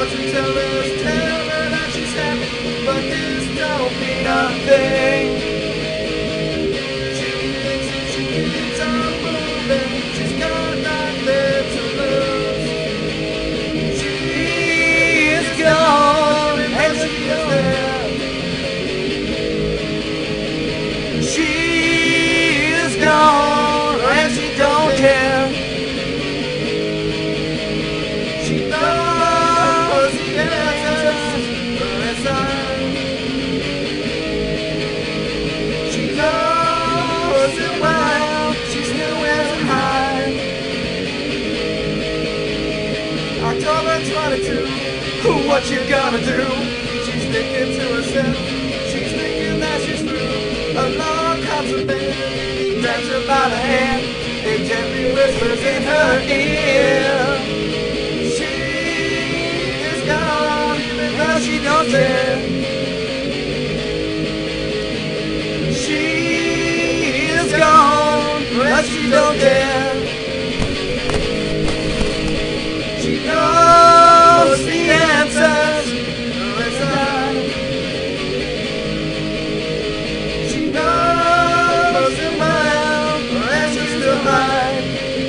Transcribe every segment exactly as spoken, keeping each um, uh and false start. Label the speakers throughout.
Speaker 1: fortune tellers tell her that she's happy, but this don't mean a thing. She thinks if she keeps on moving, she's got nothing to lose. She is gone, and she is there. She is gone, and she don't care. She knows the answers for her son. She knows it well, she still wears it high. October twenty-two, what you gonna do? She's thinking to herself, she's thinking that she's through. Along comes a man, grabs her by the hand, and gently whispers in her ear. She is gone, even though she don't care. She is gone, but she don't care. She knows the answers for her son. She knows it well, and she still hides.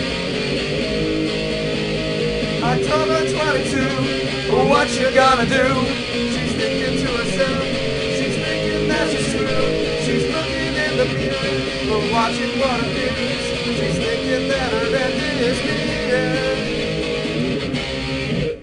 Speaker 1: October twenty-two, what you gonna do? She's thinking to herself, she's thinking that she's through. She's looking in the mirror, but watching what appears. She's thinking that